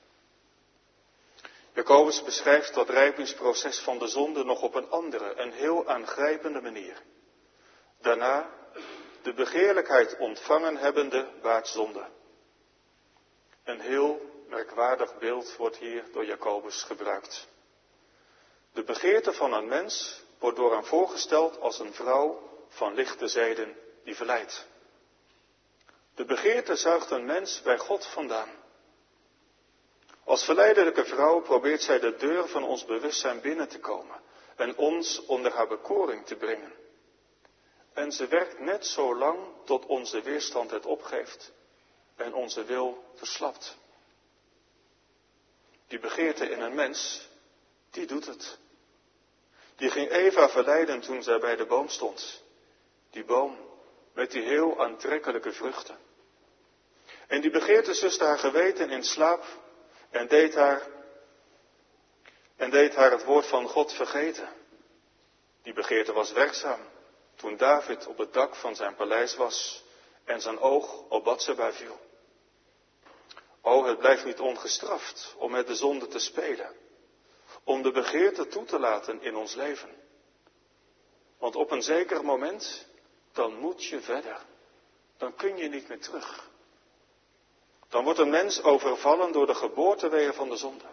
Jacobus beschrijft dat rijpingsproces van de zonde nog op een andere, een heel aangrijpende manier. Daarna, de begeerlijkheid ontvangen hebbende baart zonde. Een heel merkwaardig beeld wordt hier door Jacobus gebruikt. De begeerte van een mens wordt door hem voorgesteld als een vrouw van lichte zeden die verleidt. De begeerte zuigt een mens bij God vandaan. Als verleidelijke vrouw probeert zij de deur van ons bewustzijn binnen te komen en ons onder haar bekoring te brengen. En ze werkt net zo lang tot onze weerstand het opgeeft en onze wil verslapt. Die begeerte in een mens, die doet het. Die ging Eva verleiden toen zij bij de boom stond. Die boom met die heel aantrekkelijke vruchten. En die begeerte suste haar geweten in slaap en deed haar het woord van God vergeten. Die begeerte was werkzaam toen David op het dak van zijn paleis was en zijn oog op Batseba viel. O, het blijft niet ongestraft om met de zonde te spelen. Om de begeerte toe te laten in ons leven. Want op een zeker moment, dan moet je verder. Dan kun je niet meer terug. Dan wordt een mens overvallen door de geboorteweeën van de zonde.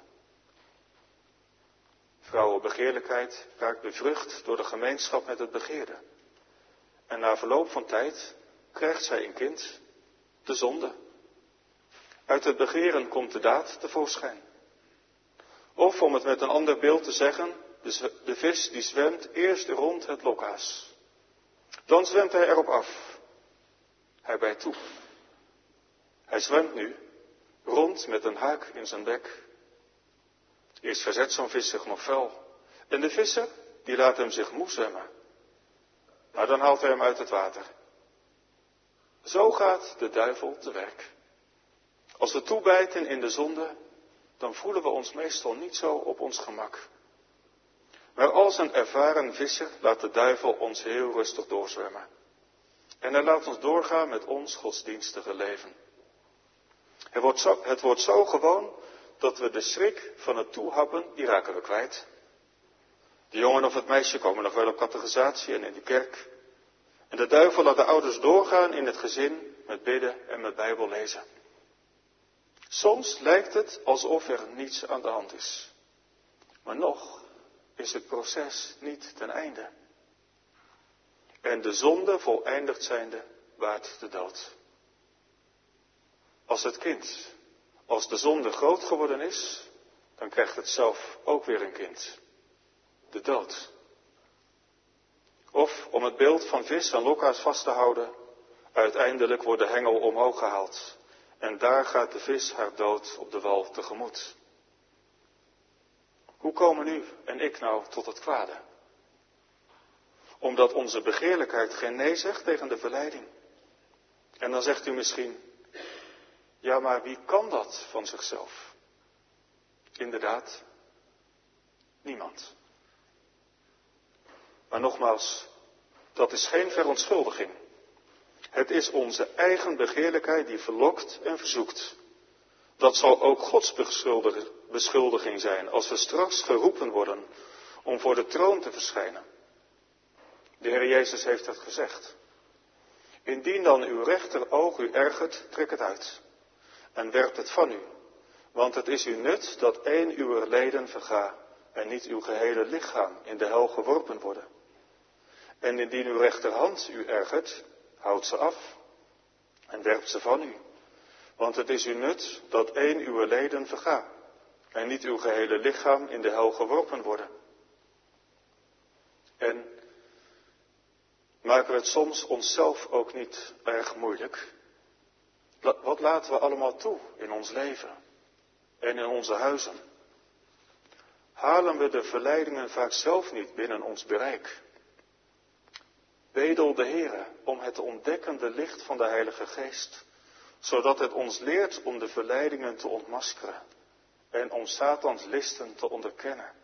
Vrouwenbegeerlijkheid raakt bevrucht door de gemeenschap met het begeerde. En na verloop van tijd krijgt zij een kind. de zonde. Uit het begeren komt de daad tevoorschijn. Of om het met een ander beeld te zeggen, de vis die zwemt eerst rond het lokhaas. Dan zwemt hij erop af. Hij bijt toe. Hij zwemt nu rond met een haak in zijn bek. Eerst verzet zo'n vis zich nog fel. En de visser, die laat hem zich moe zwemmen. Maar dan haalt hij hem uit het water. Zo gaat de duivel te werk. Als we toebijten in de zonde, dan voelen we ons meestal niet zo op ons gemak. Maar als een ervaren visser laat de duivel ons heel rustig doorzwemmen. En hij laat ons doorgaan met ons godsdienstige leven. Het wordt zo gewoon dat we de schrik van het toehappen, die raken we kwijt. De jongen of het meisje komen nog wel op catechisatie en in de kerk. En de duivel laat de ouders doorgaan in het gezin met bidden en met Bijbel lezen. Soms lijkt het alsof er niets aan de hand is. Maar nog is het proces niet ten einde. En de zonde voleindigd zijnde waart de dood. Als de zonde groot geworden is, dan krijgt het zelf ook weer een kind. De dood. Of, om het beeld van vis en lokhaas vast te houden, uiteindelijk wordt de hengel omhoog gehaald. En daar gaat de vis haar dood op de wal tegemoet. Hoe komen u en ik nou tot het kwade? Omdat onze begeerlijkheid geen nee zegt tegen de verleiding. En dan zegt u misschien, ja, maar wie kan dat van zichzelf? Inderdaad, niemand. Maar nogmaals, dat is geen verontschuldiging. Het is onze eigen begeerlijkheid die verlokt en verzoekt. Dat zal ook Gods beschuldiging zijn als we straks geroepen worden om voor de troon te verschijnen. De Heer Jezus heeft het gezegd. Indien dan uw rechteroog u ergert, trek het uit en werpt het van u. Want het is u nut dat één uwer leden verga en niet uw gehele lichaam in de hel geworpen worden. En indien uw rechterhand u ergert, houd ze af en werpt ze van u. Want het is u nut dat één uwer leden verga en niet uw gehele lichaam in de hel geworpen worden. En maken we het soms onszelf ook niet erg moeilijk? Wat laten we allemaal toe in ons leven en in onze huizen? Halen we de verleidingen vaak zelf niet binnen ons bereik? Bedel de Heere om het ontdekkende licht van de Heilige Geest, zodat het ons leert om de verleidingen te ontmaskeren en om Satans listen te onderkennen.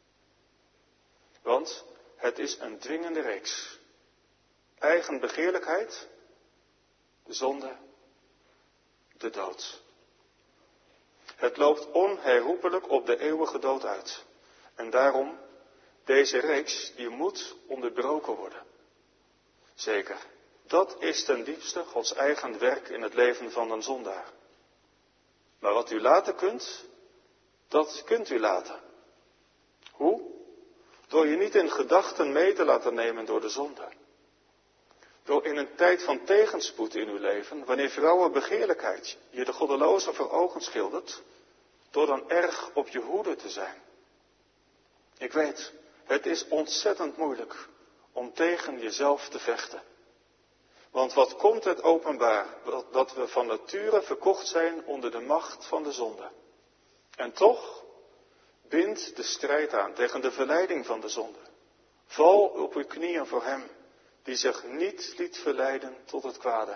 Want het is een dwingende reeks. Eigen begeerlijkheid, de zonde, de dood. Het loopt onherroepelijk op de eeuwige dood uit. En daarom, deze reeks, die moet onderbroken worden. Zeker, dat is ten diepste Gods eigen werk in het leven van een zondaar. Maar wat u laten kunt, dat kunt u laten. Hoe? Door je niet in gedachten mee te laten nemen door de zonde. Door in een tijd van tegenspoed in uw leven, wanneer vrouwenbegeerlijkheid je de goddeloze voor ogen schildert, door dan erg op je hoede te zijn. Ik weet, het is ontzettend moeilijk om tegen jezelf te vechten. Want wat komt het openbaar, dat we van nature verkocht zijn onder de macht van de zonde. En toch, bind de strijd aan tegen de verleiding van de zonde. Val op uw knieën voor hem, die zich niet liet verleiden tot het kwade.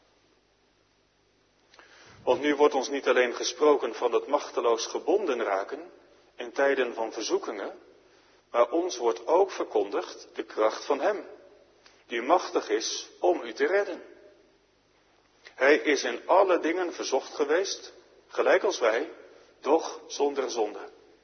Want nu wordt ons niet alleen gesproken van het machteloos gebonden raken in tijden van verzoekingen, maar ons wordt ook verkondigd de kracht van hem, die machtig is om u te redden. Hij is in alle dingen verzocht geweest, gelijk als wij, doch zonder zonde.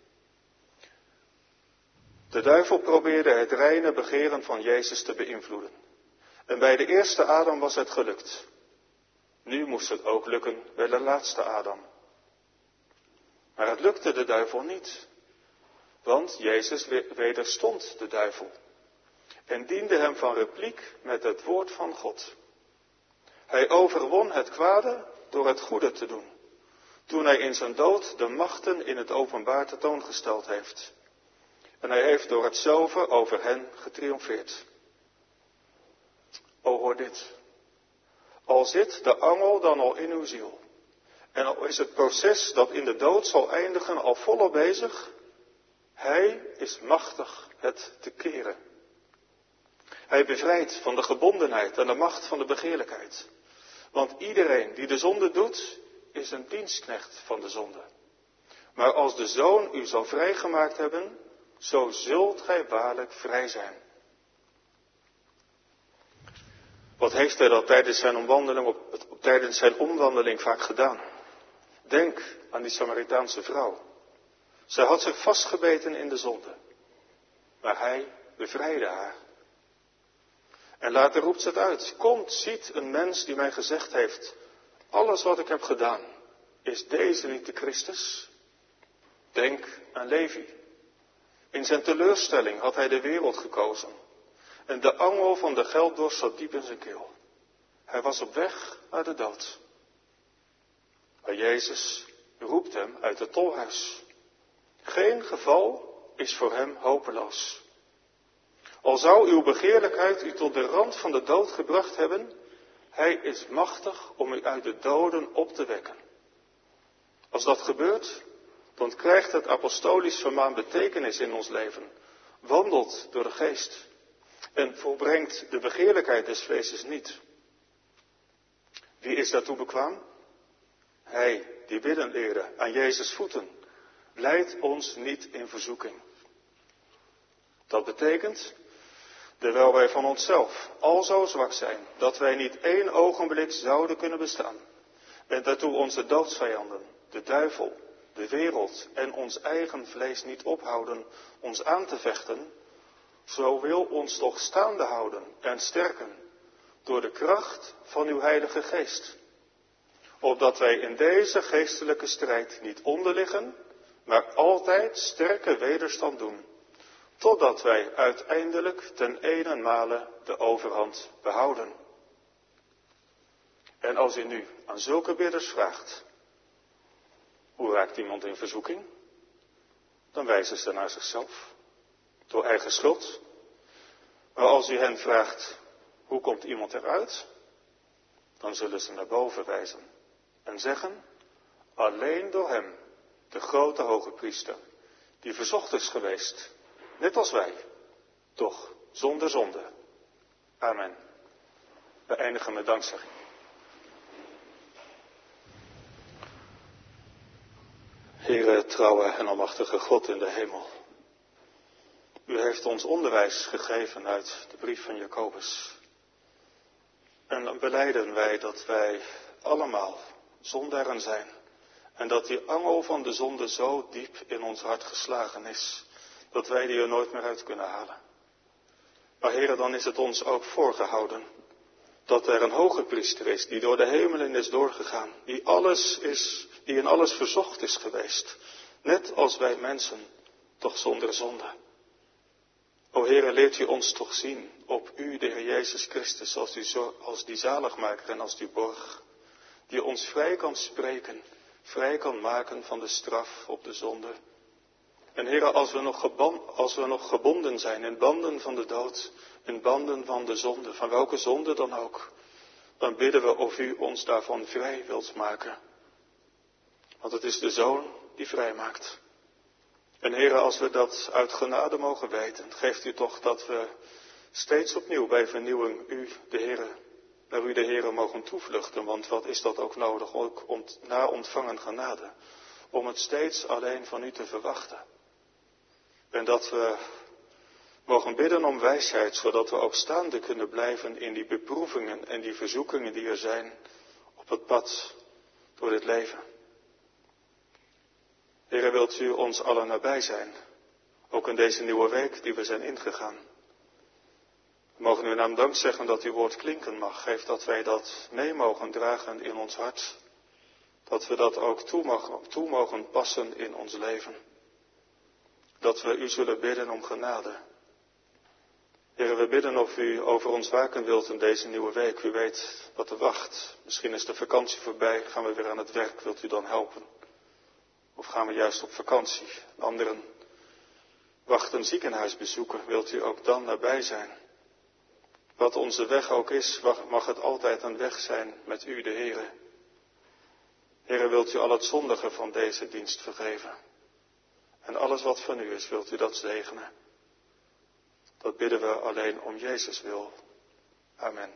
De duivel probeerde het reine begeren van Jezus te beïnvloeden. En bij de eerste Adam was het gelukt. Nu moest het ook lukken bij de laatste Adam. Maar het lukte de duivel niet. Want Jezus wederstond de duivel. En diende hem van repliek met het woord van God. Hij overwon het kwade door het goede te doen, toen hij in zijn dood de machten in het openbaar tentoongesteld heeft. En hij heeft door het zilver over hen getriomfeerd. O, hoor dit. Al zit de angel dan al in uw ziel, en al is het proces dat in de dood zal eindigen al volop bezig, hij is machtig het te keren. Hij bevrijdt van de gebondenheid en de macht van de begeerlijkheid. Want iedereen die de zonde doet, is een dienstknecht van de zonde. Maar als de Zoon u zal vrijgemaakt hebben, zo zult gij waarlijk vrij zijn. Wat heeft hij dat tijdens zijn omwandeling vaak gedaan? Denk aan die Samaritaanse vrouw. Zij had zich vastgebeten in de zonde. Maar hij bevrijdde haar. En later roept ze het uit. Komt, ziet een mens die mij gezegd heeft, alles wat ik heb gedaan, is deze niet de Christus? Denk aan Levi. In zijn teleurstelling had hij de wereld gekozen. En de angel van de gelddorst zat diep in zijn keel. Hij was op weg naar de dood. Maar Jezus roept hem uit het tolhuis. Geen geval is voor hem hopeloos. Al zou uw begeerlijkheid u tot de rand van de dood gebracht hebben, hij is machtig om u uit de doden op te wekken. Als dat gebeurt, dan krijgt het apostolisch vermaan betekenis in ons leven. Wandelt door de geest en volbrengt de begeerlijkheid des vleeses niet. Wie is daartoe bekwaam? Hij die bidden leerde aan Jezus' voeten, leidt ons niet in verzoeking. Dat betekent, terwijl wij van onszelf al zo zwak zijn, dat wij niet 1 ogenblik zouden kunnen bestaan, en daartoe onze doodsvijanden, de duivel, de wereld en ons eigen vlees niet ophouden ons aan te vechten, zo wil ons toch staande houden en sterken door de kracht van uw Heilige Geest. Opdat wij in deze geestelijke strijd niet onderliggen, maar altijd sterke wederstand doen, totdat wij uiteindelijk ten eenenmale de overhand behouden. En als u nu aan zulke bidders vraagt, hoe raakt iemand in verzoeking? Dan wijzen ze naar zichzelf, door eigen schuld. Maar als u hen vraagt, hoe komt iemand eruit? Dan zullen ze naar boven wijzen en zeggen, alleen door hem, de grote hoge priester, die verzocht is geweest, net als wij, toch zonder zonde. Amen. We eindigen met dankzegging. Heere, trouwe en almachtige God in de hemel. U heeft ons onderwijs gegeven uit de brief van Jacobus. En dan belijden wij dat wij allemaal zondaren zijn. En dat die angel van de zonde zo diep in ons hart geslagen is, dat wij die er nooit meer uit kunnen halen. Maar Heere, dan is het ons ook voorgehouden dat er een hoge priester is, die door de hemelen is doorgegaan, die in alles verzocht is geweest, net als wij mensen, toch zonder zonde. O Heere, leert u ons toch zien op u, de Heer Jezus Christus, als die zaligmaker en als die borg, die ons vrij kan spreken, vrij kan maken van de straf op de zonde. En Heere, als we nog gebonden zijn in banden van de dood, in banden van de zonde, van welke zonde dan ook, dan bidden we of u ons daarvan vrij wilt maken. Want het is de Zoon die vrij maakt. En Heere, als we dat uit genade mogen weten, geeft u toch dat we steeds opnieuw bij vernieuwing naar u de Heere mogen toevluchten. Want wat is dat ook nodig, ook na ontvangen genade, om het steeds alleen van u te verwachten. En dat we mogen bidden om wijsheid, zodat we ook staande kunnen blijven in die beproevingen en die verzoekingen die er zijn op het pad door dit leven. Heere, wilt u ons allen nabij zijn, ook in deze nieuwe week die we zijn ingegaan. We mogen uw naam dank zeggen dat uw woord klinken mag. Geef dat wij dat mee mogen dragen in ons hart. Dat we dat ook toe mogen passen in ons leven. Dat we u zullen bidden om genade. Heere, we bidden of u over ons waken wilt in deze nieuwe week. U weet wat er wacht. Misschien is de vakantie voorbij, gaan we weer aan het werk. Wilt u dan helpen? Of gaan we juist op vakantie? Anderen wachten ziekenhuisbezoeken. Wilt u ook dan nabij zijn? Wat onze weg ook is, mag het altijd een weg zijn met u, de Heere. Heere, wilt u al het zondige van deze dienst vergeven? En alles wat van u is, wilt u dat zegenen? Dat bidden we alleen om Jezus wil. Amen.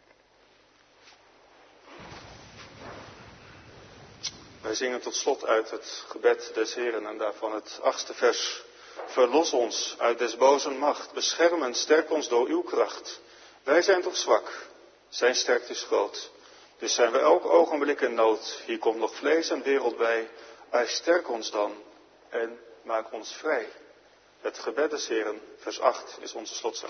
Wij zingen tot slot uit het gebed des Heeren en daarvan het 8e vers. Verlos ons uit des bozen macht, bescherm en sterk ons door uw kracht. Wij zijn toch zwak, zijn sterkte is groot. Dus zijn we elk ogenblik in nood. Hier komt nog vlees en wereld bij. Hij sterk ons dan en maak ons vrij. Het gebed des Heeren, vers 8, is onze slotzang.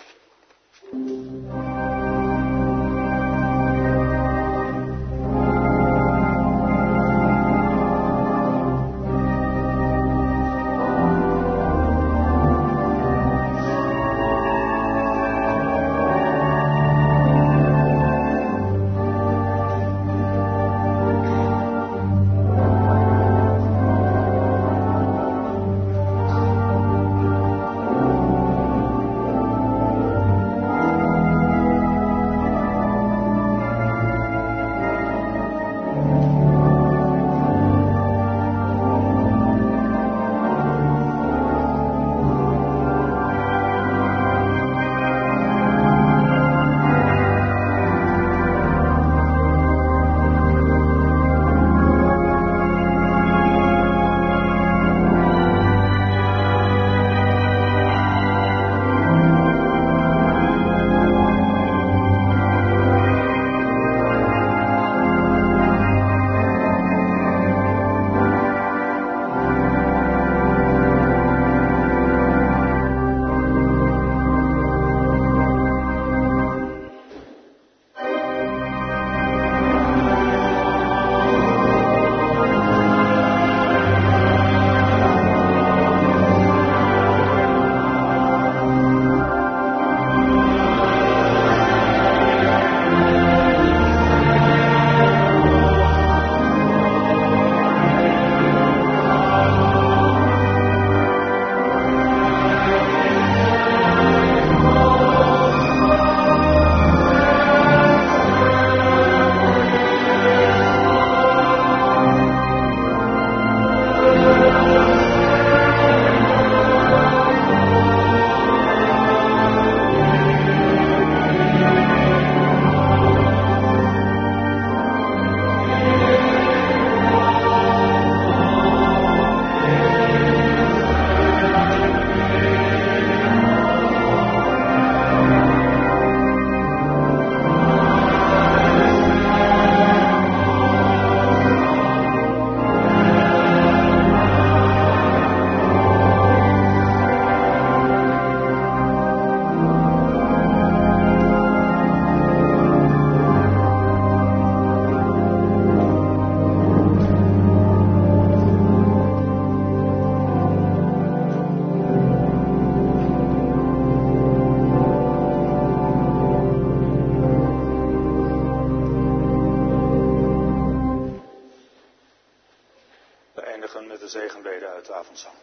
De zegenbede uit de avondzang.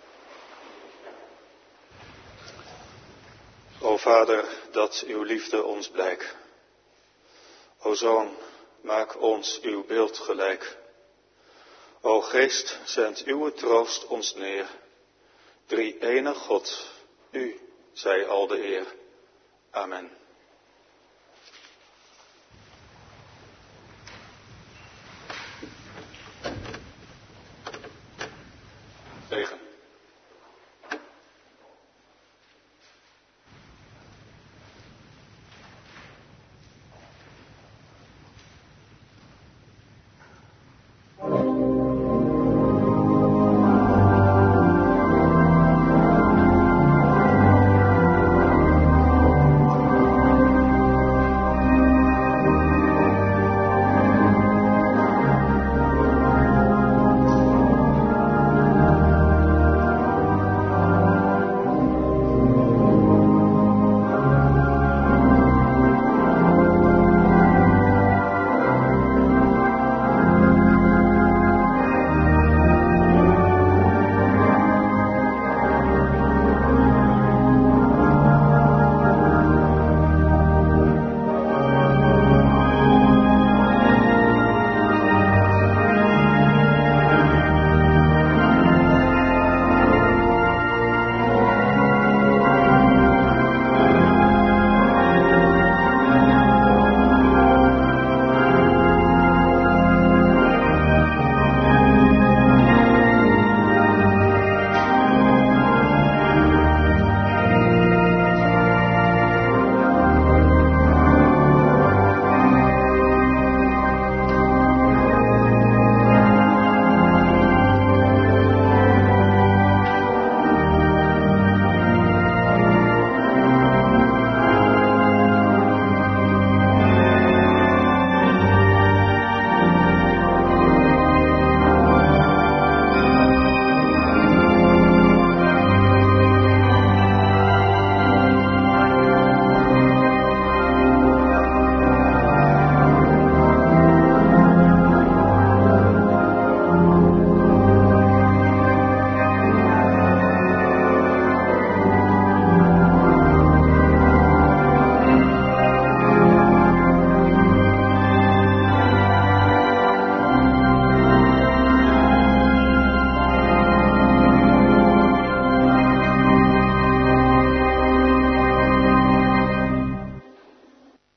O Vader, dat uw liefde ons blijk. O Zoon, maak ons uw beeld gelijk. O Geest, zend uw troost ons neer. Drie-enig God, u zij al de eer. Amen.